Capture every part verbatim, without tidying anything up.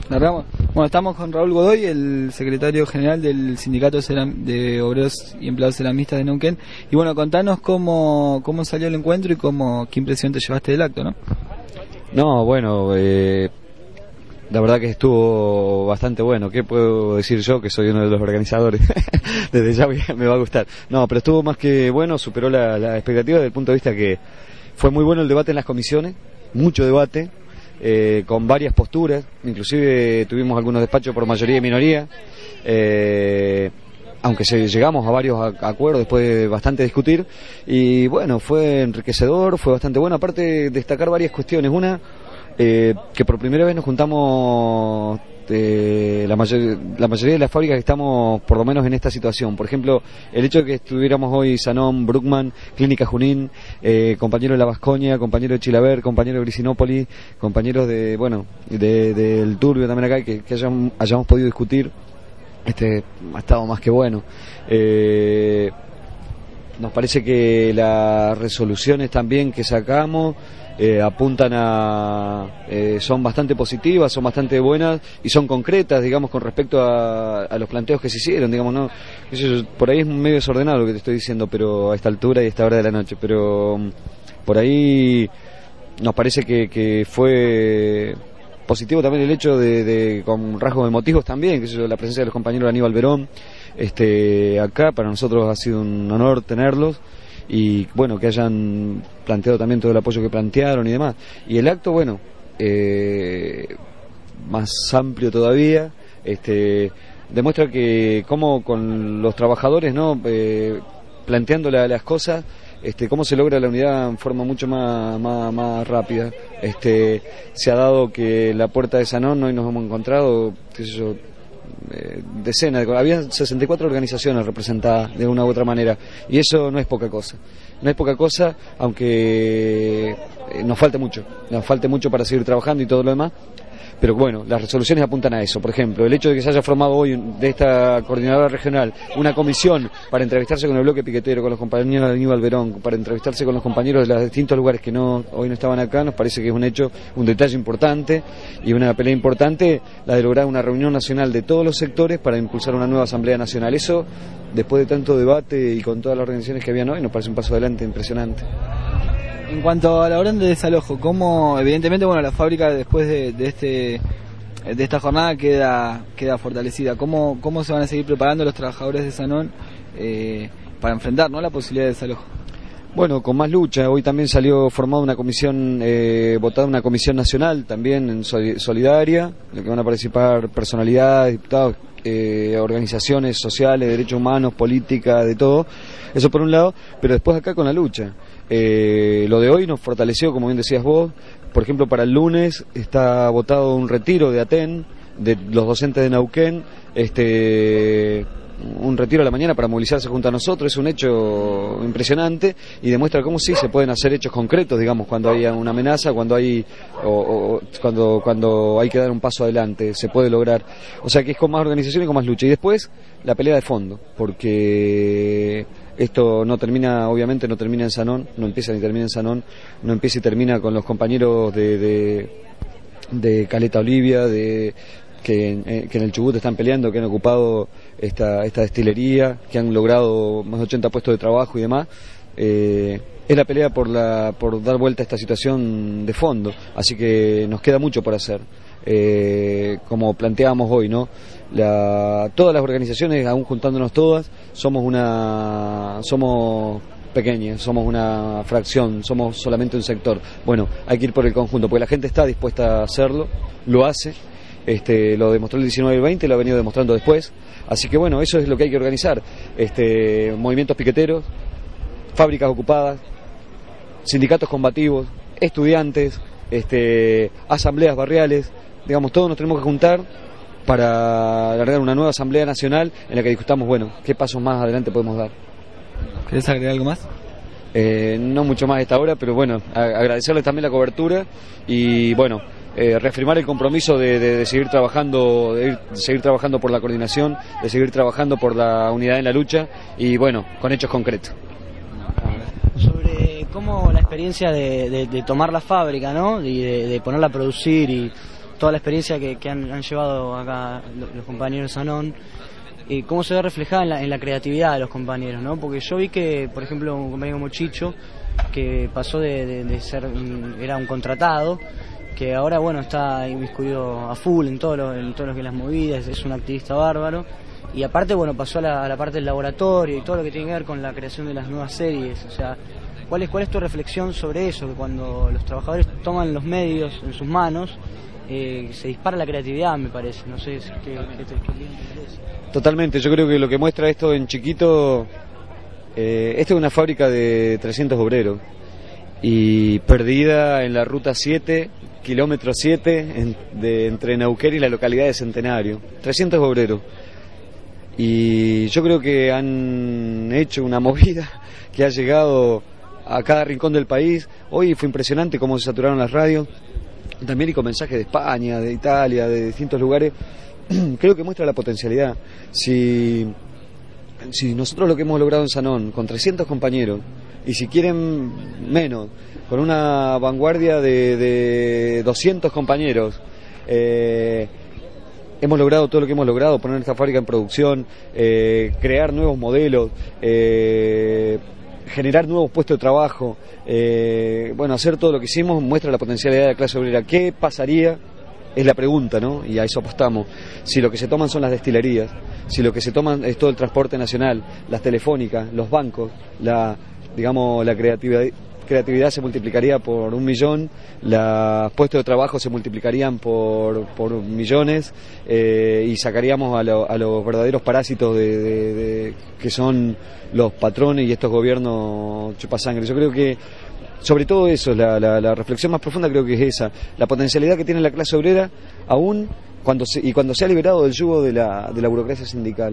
Largamos. Bueno, estamos con Raúl Godoy, el secretario general del Sindicato de Obreros y Empleados Ceramistas de Neuquén. Y bueno, contanos cómo, cómo salió el encuentro y cómo, qué impresión te llevaste del acto, ¿no? No, bueno, eh, la verdad que estuvo bastante bueno. ¿Qué puedo decir yo, que soy uno de los organizadores? Desde ya me va a gustar. No, pero estuvo más que bueno, superó la, la expectativa desde el punto de vista que fue muy bueno el debate en las comisiones, mucho debate. Eh, con varias posturas, inclusive tuvimos algunos despachos por mayoría y minoría, eh, aunque se, llegamos a varios a, a acuerdos después de bastante discutir, y bueno, fue enriquecedor, fue bastante bueno. Aparte, destacar varias cuestiones. Una, eh, que por primera vez nos juntamos eh, la, mayor, la mayoría de las fábricas que estamos por lo menos en esta situación. Por ejemplo, el hecho de que estuviéramos hoy Sanón, Bruckmann, Clínica Junín, eh, compañeros de La Vasconia, compañeros de Chilaver, compañeros de Grisinópolis, compañeros de, bueno, de, del Turbio también acá, que, que hayamos, hayamos podido discutir, este ha estado más que bueno. Eh, nos parece que las resoluciones también que sacamos Eh, apuntan a eh, son bastante positivas, son bastante buenas y son concretas, digamos, con respecto a, a los planteos que se hicieron, digamos, no, eso, por ahí es medio desordenado lo que te estoy diciendo, pero a esta altura y a esta hora de la noche, pero um, por ahí nos parece que, que fue positivo también el hecho de, de con rasgos emotivos también, que es la presencia de los compañeros de Aníbal Verón, este, acá para nosotros ha sido un honor tenerlos. Y bueno, que hayan planteado también todo el apoyo que plantearon y demás. Y el acto, bueno, eh, más amplio todavía, este, demuestra que cómo con los trabajadores, ¿no? Eh, planteando la, las cosas, este, cómo se logra la unidad en forma mucho más, más, más rápida. Este, se ha dado que la puerta de Sanón hoy nos hemos encontrado, qué sé yo, Eh, decenas, de, había sesenta y cuatro organizaciones representadas de una u otra manera, y eso no es poca cosa, no es poca cosa, aunque eh, nos falte mucho, nos falte mucho para seguir trabajando y todo lo demás. Pero bueno, las resoluciones apuntan a eso. Por ejemplo, el hecho de que se haya formado hoy de esta coordinadora regional una comisión para entrevistarse con el bloque piquetero, con los compañeros de Aníbal Verón, para entrevistarse con los compañeros de los distintos lugares que no hoy no estaban acá, nos parece que es un hecho, un detalle importante y una pelea importante, la de lograr una reunión nacional de todos los sectores para impulsar una nueva Asamblea Nacional. Eso, después de tanto debate y con todas las organizaciones que habían hoy, nos parece un paso adelante impresionante. En cuanto a la orden de desalojo, ¿cómo, evidentemente, bueno, la fábrica después de, de este de esta jornada queda queda fortalecida? ¿Cómo, cómo se van a seguir preparando los trabajadores de Sanón eh, para enfrentar, ¿no?, la posibilidad de desalojo? Bueno, con más lucha. Hoy también salió formada una comisión, eh, votada una comisión nacional también en solidaria, en la que van a participar personalidades, diputados, eh, organizaciones sociales, derechos humanos, política, de todo. Eso por un lado, pero después acá con la lucha. Eh, lo de hoy nos fortaleció, como bien decías vos. Por ejemplo, para el lunes está votado un retiro de Aten, de los docentes de Neuquén, este... un retiro a la mañana para movilizarse junto a nosotros. Es un hecho impresionante y demuestra cómo sí se pueden hacer hechos concretos, digamos, cuando hay una amenaza, cuando hay o, o, cuando cuando hay que dar un paso adelante, se puede lograr. O sea que es con más organización y con más lucha. Y después la pelea de fondo, porque esto no termina, obviamente no termina en Sanón, no empieza ni termina en Sanón, no empieza y termina con los compañeros de de, de Caleta Olivia, de Que en, eh, que en el Chubut están peleando, que han ocupado esta, esta destilería, que han logrado más de ochenta puestos de trabajo y demás. Eh, es la pelea por, la, por dar vuelta a esta situación de fondo, así que nos queda mucho por hacer. Eh, como planteábamos hoy, ¿no? La, todas las organizaciones, aún juntándonos todas, somos una somos pequeñas, somos una fracción, somos solamente un sector. Bueno, hay que ir por el conjunto, porque la gente está dispuesta a hacerlo, lo hace. Este, lo demostró el diecinueve y el veinte, lo ha venido demostrando después, así que bueno, eso es lo que hay que organizar. Este, movimientos piqueteros, fábricas ocupadas, sindicatos combativos, estudiantes, este, asambleas barriales, digamos, todos nos tenemos que juntar para alargar una nueva asamblea nacional en la que discutamos, bueno, qué pasos más adelante podemos dar. ¿Querés agregar algo más? Eh, no mucho más a esta hora, pero bueno, a, agradecerles también la cobertura y bueno, eh, reafirmar el compromiso de, de, de seguir trabajando, de, ir, de seguir trabajando por la coordinación, de seguir trabajando por la unidad en la lucha y bueno, con hechos concretos. Sobre cómo la experiencia de, de, de tomar la fábrica, ¿no? Y de, de ponerla a producir y toda la experiencia que, que han, han llevado acá los, los compañeros Sanón, y cómo se ve reflejada en la, en la creatividad de los compañeros, ¿no? Porque yo vi que, por ejemplo, un compañero como Chicho, que pasó de, de, de ser, un, era un contratado, que ahora, bueno, está inmiscuido a full en todo lo, en todo lo que es las movidas, es un activista bárbaro, y aparte, bueno, pasó a la, a la parte del laboratorio y todo lo que tiene que ver con la creación de las nuevas series. O sea, ¿cuál es, cuál es tu reflexión sobre eso? Que cuando los trabajadores toman los medios en sus manos, eh, se dispara la creatividad, me parece. No sé qué, qué te, qué te parece. Totalmente, yo creo que lo que muestra esto en chiquito, eh, esto es una fábrica de trescientos obreros y perdida en la ruta siete, kilómetro siete, en, de, entre Neuquén y la localidad de Centenario, trescientos obreros. Y yo creo que han hecho una movida que ha llegado a cada rincón del país. Hoy fue impresionante cómo se saturaron las radios, también y con mensajes de España, de Italia, de distintos lugares. Creo que muestra la potencialidad. Si, si nosotros lo que hemos logrado en Sanón, con trescientos compañeros, y si quieren menos, con una vanguardia de, de doscientos compañeros, eh, hemos logrado todo lo que hemos logrado, poner esta fábrica en producción, eh, crear nuevos modelos, eh, generar nuevos puestos de trabajo, eh, bueno, hacer todo lo que hicimos muestra la potencialidad de la clase obrera. ¿Qué pasaría? Es la pregunta, ¿no? Y a eso apostamos. Si lo que se toman son las destilerías, si lo que se toman es todo el transporte nacional, las telefónicas, los bancos, la, digamos, la creatividad, creatividad se multiplicaría por un millón, los puestos de trabajo se multiplicarían por, por millones, eh, y sacaríamos a, lo, a los verdaderos parásitos de, de, de, que son los patrones y estos gobiernos chupasangre. Yo creo que sobre todo eso, la, la, la reflexión más profunda creo que es esa, la potencialidad que tiene la clase obrera, aún cuando se, y cuando se ha liberado del yugo de la, de la burocracia sindical,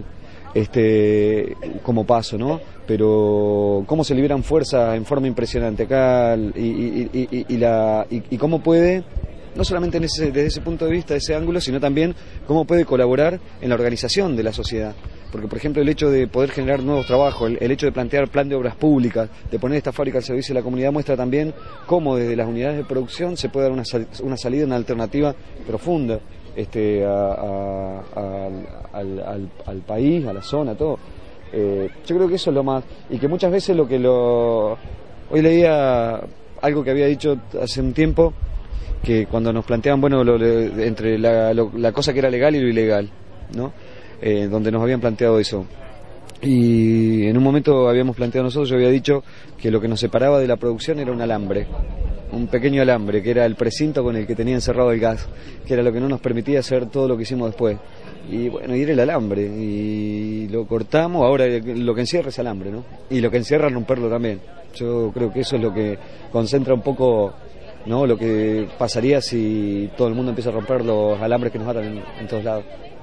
este, como paso, ¿no? Pero cómo se liberan fuerzas en forma impresionante acá, y, y, y, y, la, y, y cómo puede, no solamente en ese, desde ese punto de vista, de ese ángulo, sino también cómo puede colaborar en la organización de la sociedad. Porque, por ejemplo, el hecho de poder generar nuevos trabajos, el, el hecho de plantear plan de obras públicas, de poner esta fábrica al servicio de la comunidad, muestra también cómo desde las unidades de producción se puede dar una, sal, una salida, una alternativa profunda este, a, a, a, al, al, al país, a la zona, todo. Eh, yo creo que eso es lo más... Y que muchas veces lo que lo... Hoy leía algo que había dicho hace un tiempo, que cuando nos planteaban, bueno, lo, lo, entre la, lo, la cosa que era legal y lo ilegal, ¿no? Eh, donde nos habían planteado eso. Y en un momento habíamos planteado nosotros, yo había dicho que lo que nos separaba de la producción era un alambre, un pequeño alambre, que era el precinto con el que tenía encerrado el gas, que era lo que no nos permitía hacer todo lo que hicimos después. Y bueno, y era el alambre, y lo cortamos, ahora lo que encierra es alambre, ¿no? Y lo que encierra es romperlo también. Yo creo que eso es lo que concentra un poco, ¿no?, lo que pasaría si todo el mundo empieza a romper los alambres que nos atan en, en todos lados.